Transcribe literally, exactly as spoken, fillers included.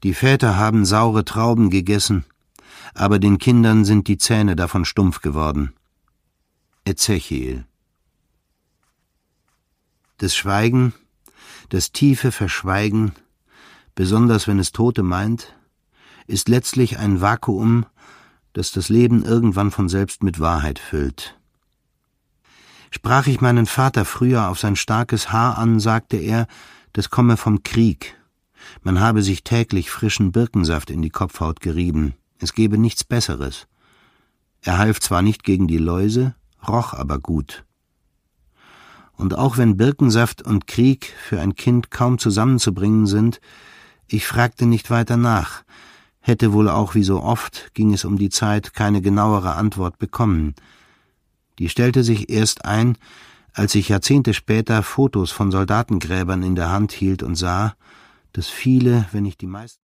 Die Väter haben saure Trauben gegessen, aber den Kindern sind die Zähne davon stumpf geworden. Ezechiel. Das Schweigen, das tiefe Verschweigen, besonders wenn es Tote meint, ist letztlich ein Vakuum, das das Leben irgendwann von selbst mit Wahrheit füllt. Sprach ich meinen Vater früher auf sein starkes Haar an, sagte er, das komme vom Krieg. Man habe sich täglich frischen Birkensaft in die Kopfhaut gerieben. Es gebe nichts Besseres. Er half zwar nicht gegen die Läuse, roch aber gut. Und auch wenn Birkensaft und Krieg für ein Kind kaum zusammenzubringen sind, ich fragte nicht weiter nach, hätte wohl auch wie so oft, ging es um die Zeit, keine genauere Antwort bekommen. Die stellte sich erst ein, als ich Jahrzehnte später Fotos von Soldatengräbern in der Hand hielt und sah, dass viele, wenn nicht die meisten